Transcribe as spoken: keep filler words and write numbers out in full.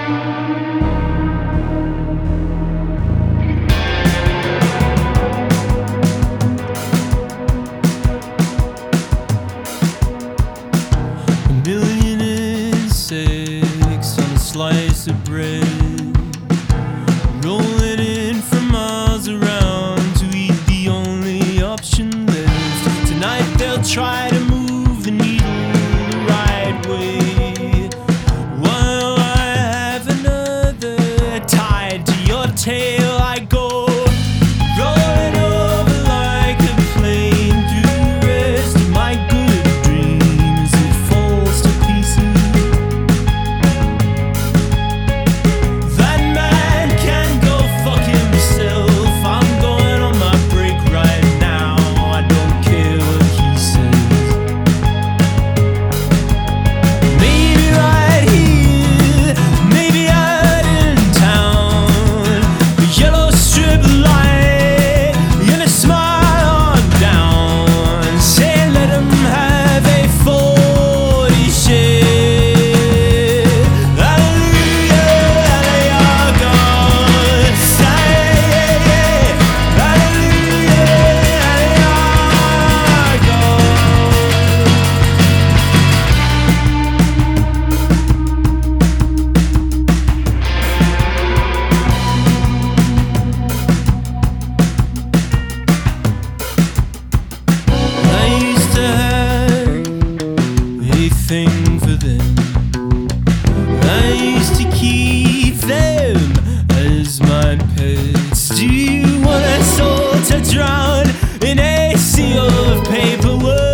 Slice of bread, rolling in from miles around to eat the only option left. Tonight they'll try to move the needle the right way, while I have another tied to your tail. I go rolling over like a plane through the rest of my good dreams. It falls to pieces. Thing for them, I used to keep them as my pets. Do you want us all to drown in a sea of paperwork?